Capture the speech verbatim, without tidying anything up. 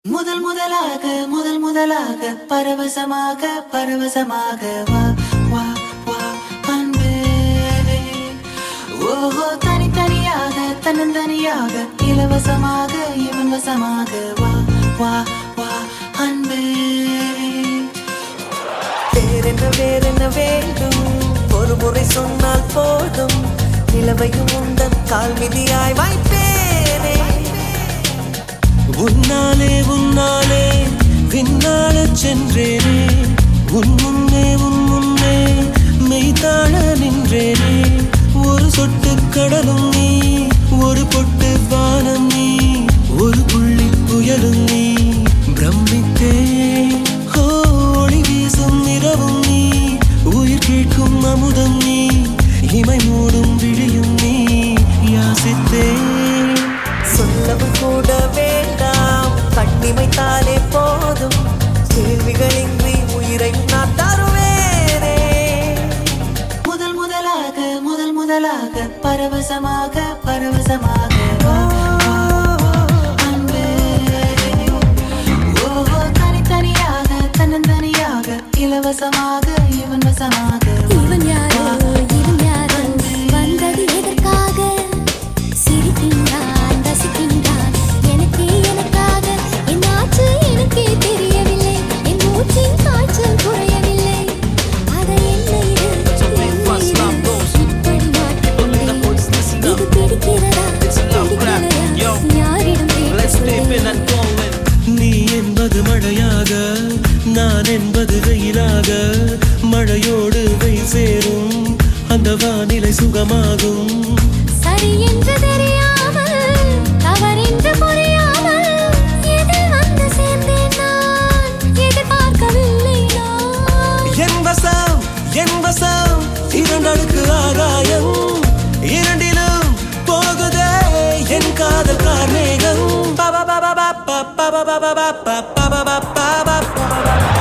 முதல் முதலாக முதல் முதலாக பரவசமாக பரவசமாக வா வா வா அன்பே. ஓஹோ தனித்தனியாக தன்னந்தனியாக இலவசமாக இவன் வசமாக வா வா வா அன்பே. வேறென்ன வேறென்ன வேண்டும், ஒரு முறை சொன்னால் போதும், நிலவையும் உந்தன் கால் மிதியாய் வைப்பேனே. உன்னாலே உன்னாலே விண்ணாளச் சென்றேனே, உன் முன்னே உன் முன்னே மெய்தாழ நின்றேனே. ஒரு சொட்டு கடலும் நீ, ஒரு பொட்டு வானம் நீ, ஒரு புள்ளி புயலும் நீ. பிரமித்தே ஹோ ஒளி வீசும் இரவும் நீ, உயிர் கேட்கும் அமுதம் நீ, இமை மூடும் விழியும் நீ. யாசித்தே சொல்லவும் கூட வேண்டாம், கண்ணிமைத்தாலே போதும், கேள்விகளின்றி உயிரை நான் தருவேனே. முதல் முதலாக முதல் முதலாக பரவசமாக பரவசமாக வா வா வா அன்பே. ஓஹோ தனித்தனியாக தன்னந்தனியாக இலவசமாக இவன் வசமாக இவன் யாரோ இவன் யாரோ வந்தது எதற்காக? சிரிக்கின்றான் ரசிக்கின்றான் எனக்கே எனக்காக. என் ஆற்று எனக்கே தெரியவில்லை, என் மூச்சின் காய்ச்சல் குறையவில்லை. அதை என்ன இது என்ன இது இப்படி மாற்றிக்கொண்டேன். இது பிடிக்கிறதா பிடிக்கலையா யாரிடம் கேட்க? நீ என்பது மழையாக, நான் என்பது வெயிலாக. மழையோடு வெயில் சேரும், அந்த வானிலை சுகமாகும். சரி என்று தெரியாமல் தவறென்று புரியாமல் எதில் வந்து சேர்ந்தேன் நான், எதிர்பார்க்கவில்லை நான். என் வசம் என் வசம் இரண்டடுக்கு ஆகாயம், இரண்டிலும் போகுதே என் காதல் கார்மேகம். பா பா பா பா பா பா பா பா பா பா பா பா பா பா பா.